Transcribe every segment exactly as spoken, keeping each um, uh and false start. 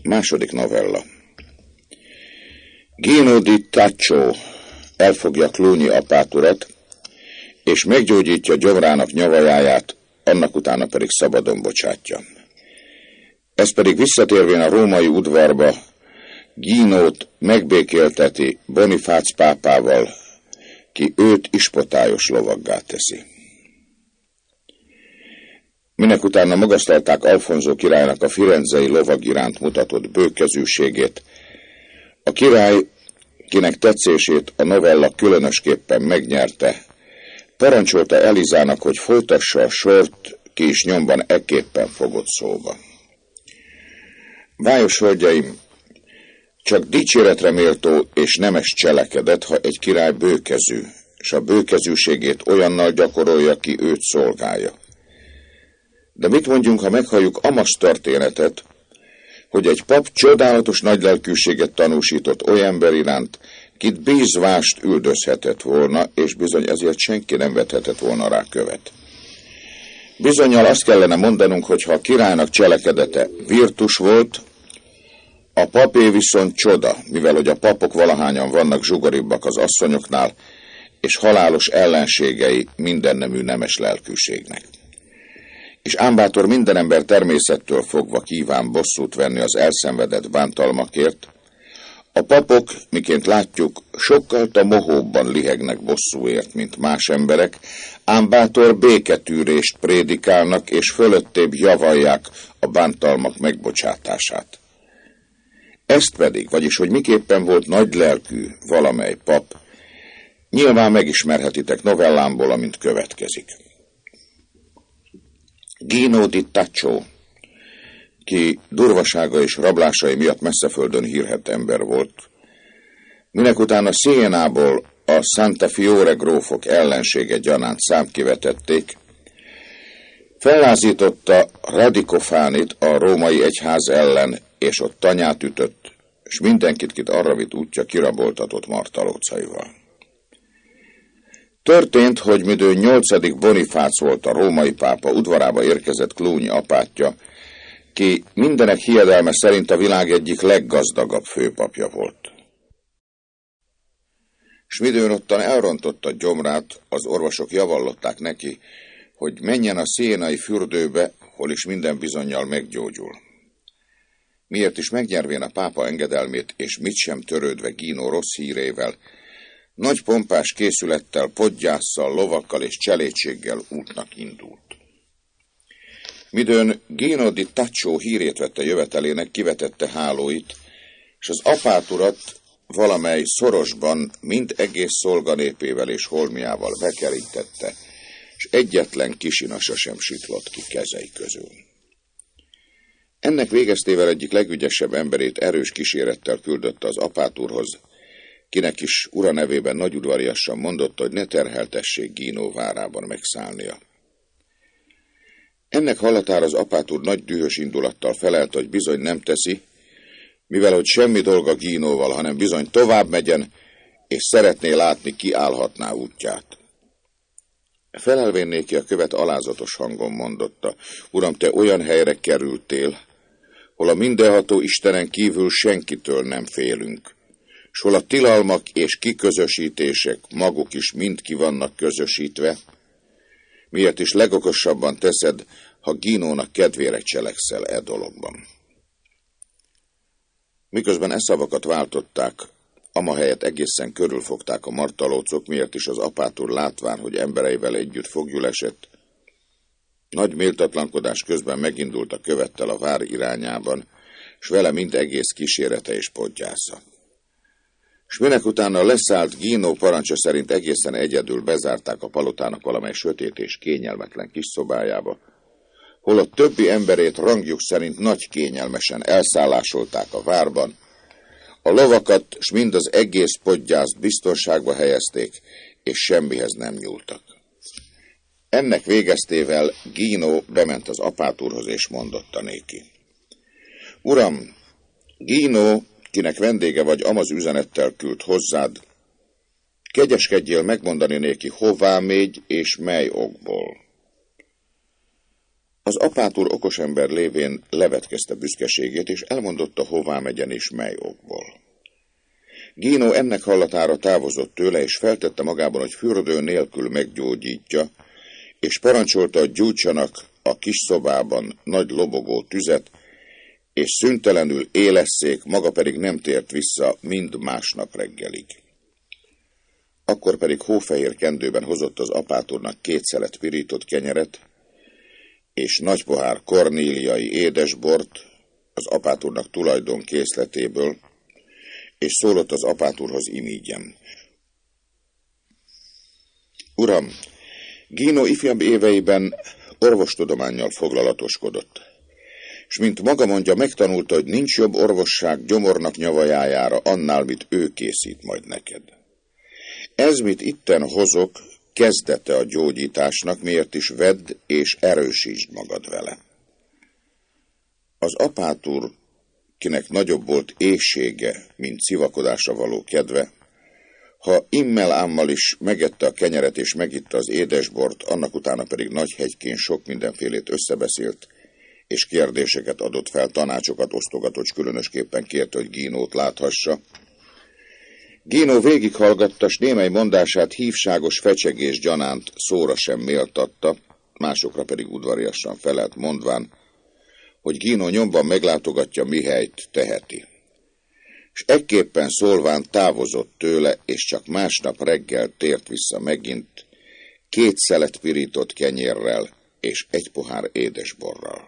Második novella. Gino di Taccio elfogja Cluny apáturat, és meggyógyítja gyomrának nyavajáját, annak utána pedig szabadon bocsátja. Ez pedig visszatérvén a római udvarba, Ginót megbékélteti Bonifác pápával, ki őt ispotályos lovaggá teszi. Minek utána magasztalták Alfonso királynak a firenzei lovag iránt mutatott bőkezűségét, a király, kinek tetszését a novella különösképpen megnyerte, parancsolta Elizának, hogy folytassa a sort, ki is nyomban ekképpen fogott szóba. Bájos hölgyeim, csak dicséretre méltó és nemes cselekedet, ha egy király bőkezű, és a bőkezűségét olyannal gyakorolja, ki őt szolgálja. De mit mondjunk, ha meghalljuk Amasz történetet, hogy egy pap csodálatos nagylelkűséget tanúsított olyan ember iránt, kit bízvást üldözhetett volna, és bizony ezért senki nem vethetett volna rá követ. Bizonnyal azt kellene mondanunk, hogy ha a királynak cselekedete virtus volt, a papé viszont csoda, mivel hogy a papok valahányan vannak zsugoribbak az asszonyoknál, és halálos ellenségei mindennemű nemes lelkűségnek. És ámbátor minden ember természettől fogva kíván bosszút venni az elszenvedett bántalmakért, a papok, miként látjuk, sokkal mohóbban lihegnek bosszúért, mint más emberek, ám bátor béketűrést prédikálnak, és fölöttébb javalják a bántalmak megbocsátását. Ezt pedig, vagyis hogy miképpen volt nagylelkű valamely pap, nyilván megismerhetitek novellámból, amint következik. Gino di Taccio, ki durvasága és rablásai miatt messzeföldön hírhedt ember volt, minekután a Sienából a Santa Fiore grófok ellensége gyanánt számkivetették, fellázította Radicofánit a római egyház ellen, és ott tanyát ütött, és mindenkit, kit arra vitt útja, kiraboltatott martalócaival. Történt, hogy midő nyolcadik Bonifác volt a római pápa, udvarába érkezett Cluny apátja, ki mindenek hiedelme szerint a világ egyik leggazdagabb főpapja volt. S midőn ottan elrontotta gyomrát, az orvosok javallották neki, hogy menjen a szienai fürdőbe, hol is minden bizonnyal meggyógyul. Miért is megnyervén a pápa engedelmét, és mit sem törődve Gino rossz hírével, nagy pompás készülettel, podgyásszal, lovakkal és cselédséggel útnak indult. Midőn Gino di Taccio hírét vette jövetelének, kivetette hálóit, és az apáturat valamely szorosban mind egész szolganépével és holmiával bekerítette, és egyetlen kisinasa sem siklott ki kezei közül. Ennek végeztével egyik legügyesebb emberét erős kísérettel küldötte az apátúrhoz, kinek is ura nevében nagyudvariasan mondotta, hogy ne terheltessék Gino várában megszállnia. Ennek hallatára az apátúr nagy dühös indulattal felelte, hogy bizony nem teszi, mivel hogy semmi dolga Ginóval, hanem bizony tovább megyen, és szeretné látni, ki állhatná útját. Felelvén néki a követ alázatos hangon mondotta: Uram, te olyan helyre kerültél, hol a mindenható Istenen kívül senkitől nem félünk, s hol a tilalmak és kiközösítések maguk is mind ki vannak közösítve, miért is legokosabban teszed, ha Ginónak kedvére cselekszel e dologban. Miközben e szavakat váltották, ama helyett egészen körülfogták a martalócok, miért is az apátúr látván, hogy embereivel együtt foglyul esett, nagy méltatlankodás közben megindult a követtel a vár irányában, s vele mind egész kísérete és podgyásza. S minek utána leszállt Gino parancsa szerint egészen egyedül bezárták a palotának valamely sötét és kényelmetlen kis szobájába, hol a többi emberét rangjuk szerint nagy kényelmesen elszállásolták a várban, a lovakat s mind az egész podgyászt biztonságba helyezték, és semmihez nem nyúltak. Ennek végeztével Gino bement az apátúrhoz, és mondotta néki: Uram, Gino, kinek vendége vagy, amaz üzenettel küld hozzád, kegyeskedjél megmondani néki, hová mégy és mely okból. Az apátúr okos ember lévén levetkezte büszkeségét, és elmondotta, hová megyen és mely okból. Gino ennek hallatára távozott tőle, és feltette magában, hogy fürdő nélkül meggyógyítja, és parancsolta, hogy gyújtsanak a kis szobában nagy lobogó tüzet, és szüntelenül élesszék, maga pedig nem tért vissza mind másnap reggelig. Akkor pedig hófehér kendőben hozott az apátúrnak két szelet pirított kenyeret, és nagy pohár kornéliai édesbort az apátúrnak tulajdon készletéből, és szólott az apátúrhoz imígyen. Uram, Gino ifjabb éveiben orvostudománnyal foglalatoskodott, és mint maga mondja, megtanulta, hogy nincs jobb orvosság gyomornak nyavajájára annál, mit ő készít majd neked. Ez, mit itten hozok, kezdete a gyógyításnak, miért is vedd és erősítsd magad vele. Az apátúr, kinek nagyobb volt éhsége, mint szivakodásra való kedve, ha immel-ámmal is megette a kenyeret és megitta az édesbort, annak utána pedig nagy hegykén sok mindenfélét összebeszélt, és kérdéseket adott fel, tanácsokat osztogatott, különösképpen kérte, hogy Ginót láthassa. Gino végighallgatta, s némely mondását hívságos fecsegés gyanánt szóra sem méltatta, másokra pedig udvariasan felelt, mondván, hogy Gino nyomban meglátogatja, mihelyt teheti. És ekképpen szólván távozott tőle, és csak másnap reggel tért vissza megint, két szelet pirított kenyérrel és egy pohár édesborral.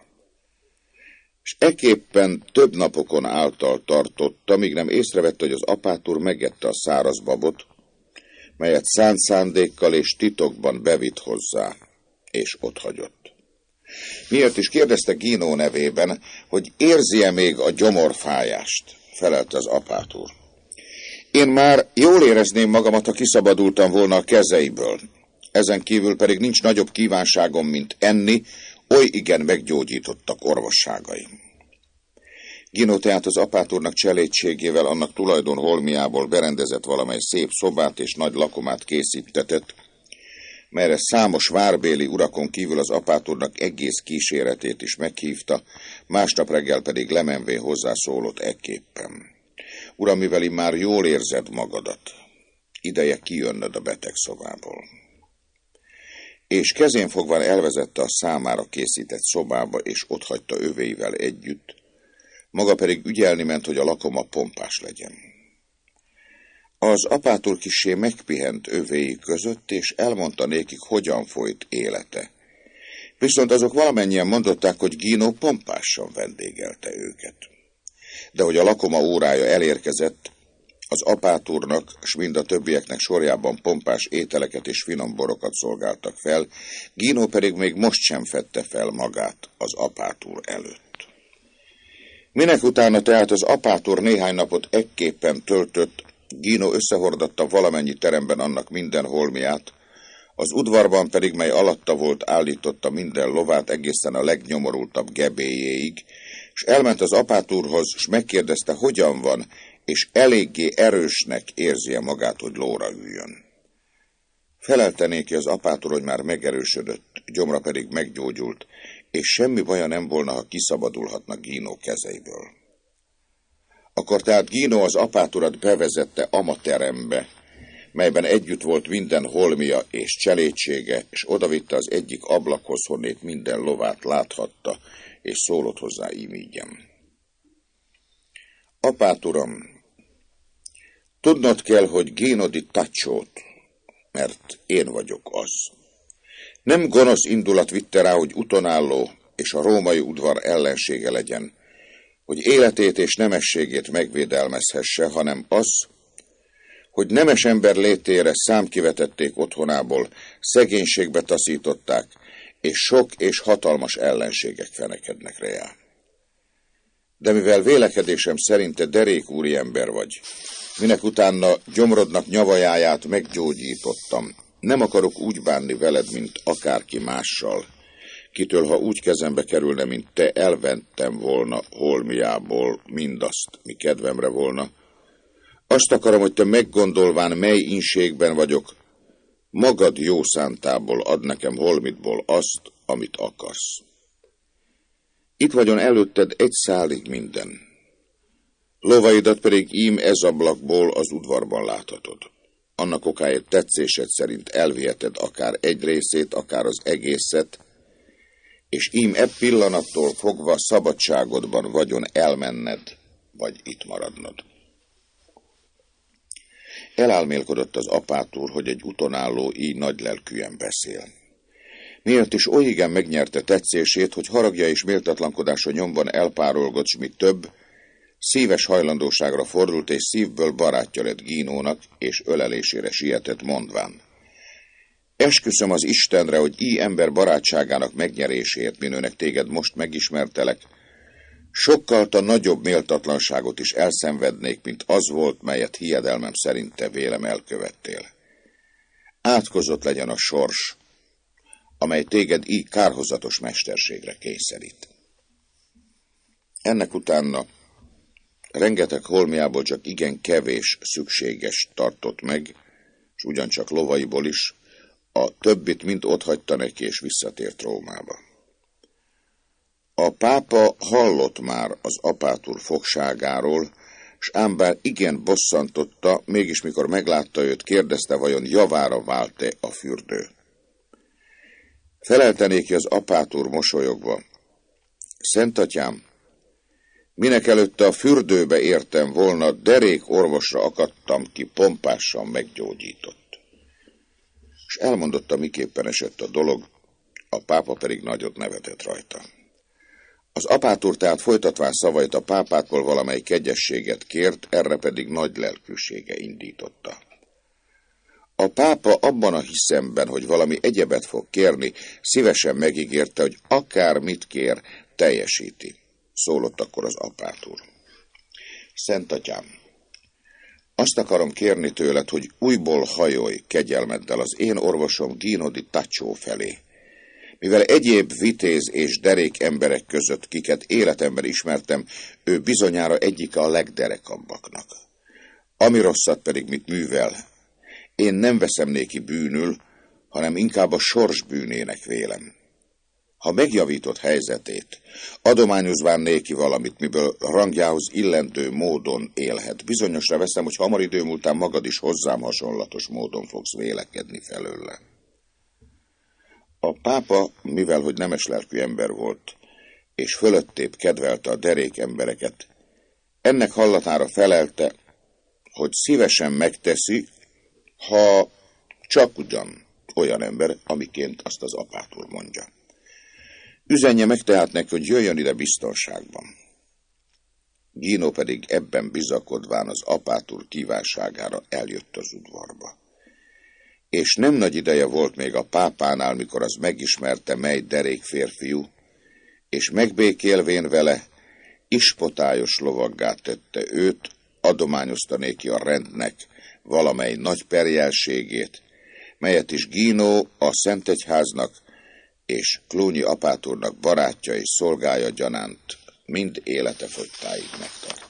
És ekképpen több napokon által tartotta, míg nem észrevette, hogy az apátúr megette a száraz babot, melyet szánt szándékkal és titokban bevitt hozzá, és otthagyott. Miért is kérdezte Gino nevében, hogy érzi-e még a gyomorfájást, felelte az apátúr. Én már jól érezném magamat, ha kiszabadultam volna a kezeiből. Ezen kívül pedig nincs nagyobb kívánságom, mint enni, oly igen meggyógyítottak orvosságaim. Gino tehát az apátúrnak cselédségével annak tulajdon holmiából berendezett valamely szép szobát és nagy lakomát készítetett, melyre számos várbéli urakon kívül az apátúrnak egész kíséretét is meghívta, másnap reggel pedig lemenvé hozzászólott ekképpen. Uram, mivel immár jól érzed magadat, ideje kijönnöd a betegszobából. És kezén fogva elvezette a számára készített szobába, és otthagyta övéivel együtt, maga pedig ügyelni ment, hogy a lakoma pompás legyen. Az apátúr kissé megpihent övéi között, és elmondta nékik, hogyan folyt élete. Viszont azok valamennyien mondották, hogy Gino pompásan vendégelte őket. De hogy a lakoma órája elérkezett, az apátúrnak, s mind a többieknek sorjában pompás ételeket és finom borokat szolgáltak fel, Gino pedig még most sem fedte fel magát az apátúr előtt. Minek utána tehát az apátúr néhány napot ekképpen töltött, Gino összehordatta valamennyi teremben annak minden holmiát, az udvarban pedig, mely alatta volt, állította minden lovát egészen a legnyomorultabb gebélyéig, és elment az apátúrhoz, és megkérdezte, hogyan van, és eléggé erősnek érzi-e magát, hogy lóra üljön. Felelte néki az apátúr, hogy már megerősödött, gyomra pedig meggyógyult, és semmi baja nem volna, ha kiszabadulhatna Gino kezeiből. Akkor tehát Gino az apátúrat bevezette amaterembe, melyben együtt volt minden holmia és cselédsége, és odavitte az egyik ablakhoz, honnét minden lovát láthatta, és szólott hozzá ímígyen. Apáturam, tudnod kell, hogy Gino di Tacciót, mert én vagyok az. Nem gonosz indulat vitte rá, hogy utonálló és a római udvar ellensége legyen, hogy életét és nemességét megvédelmezhesse, hanem az, hogy nemes ember létére számkivetették otthonából, szegénységbe taszították, és sok és hatalmas ellenségek fenekednek rá. De mivel vélekedésem szerint te derék úriember vagy, minek utána gyomrodnak nyavajáját meggyógyítottam, nem akarok úgy bánni veled, mint akárki mással, kitől, ha úgy kezembe kerülne, mint te, elvettem volna holmiából mindazt, mi kedvemre volna. Azt akarom, hogy te meggondolván, mely inségben vagyok, magad jó szántából ad nekem holmitból azt, amit akarsz. Itt vagyon előtted egy szálig minden. Lovaidat pedig ím ez ablakból az udvarban láthatod. Annak okáért tetszésed szerint elviheted akár egy részét, akár az egészet, és ím e pillanattól fogva szabadságodban vagyon elmenned, vagy itt maradnod. Elálmélkodott az apátúr, hogy egy utonálló így nagylelkűen beszél. Miért is olyigán megnyerte tetszését, hogy haragja és méltatlankodása nyomban elpárolgott, s mi több, szíves hajlandóságra fordult, és szívből barátja lett Gínónak, és ölelésére sietett, mondván: esküszöm az Istenre, hogy így ember barátságának megnyeréséért, minőnek téged most megismertelek, sokkal a nagyobb méltatlanságot is elszenvednék, mint az volt, melyet hiedelmem szerint te vélem elkövettél. Átkozott legyen a sors, amely téged így kárhozatos mesterségre kényszerít. Ennek utána rengeteg holmiából csak igen kevés szükséges tartott meg, és ugyancsak lovaiból is, a többit mind otthagyta neki, és visszatért Rómába. A pápa hallott már az apátúr fogságáról, s ám bár igen bosszantotta, mégis mikor meglátta őt, kérdezte, vajon javára vált-e a fürdő. Felelte néki az apátúr mosolyogva: Szentatyám, minek előtte a fürdőbe értem volna, derék orvosra akadtam ki, pompásan meggyógyított. És elmondotta, miképpen esett a dolog, a pápa pedig nagyot nevetett rajta. Az apátúr tehát folytatván szavait a pápától valamely kegyességet kért, erre pedig nagy lelkűsége indította. A pápa abban a hiszemben, hogy valami egyebet fog kérni, szívesen megígérte, hogy akár mit kér, teljesíti. Szólott akkor az apátúr: Szentatyám, azt akarom kérni tőled, hogy újból hajolj kegyelmeddel az én orvosom Gino di Taccio felé, mivel egyéb vitéz és derék emberek között, kiket életemben ismertem, ő bizonyára egyike a legderekabbaknak. Ami rosszat pedig mit művel, én nem veszem néki bűnül, hanem inkább a sors bűnének vélem. Ha megjavított helyzetét, adományozván néki valamit, miből rangjához illentő módon élhet, bizonyosra veszem, hogy hamar idő múltán magad is hozzám hasonlatos módon fogsz vélekedni felőle. A pápa, mivel hogy nemes lelkű ember volt, és fölöttébb kedvelte a derék embereket, ennek hallatára felelte, hogy szívesen megteszi, ha csak ugyan olyan ember, amiként azt az apátúr mondja. Üzenje meg tehát neki, hogy jöjjön ide biztonságban. Gino pedig ebben bizakodván az apátúr kívánságára eljött az udvarba. És nem nagy ideje volt még a pápánál, mikor az megismerte, mely derék férfiú, és megbékélvén vele, ispotályos lovaggá tette őt, adományozta néki a rendnek valamely nagy perjelségét, melyet is Gino a Szentegyháznak és Cluny apátúrnak barátja és szolgája gyanánt mind élete fogytáig megtart.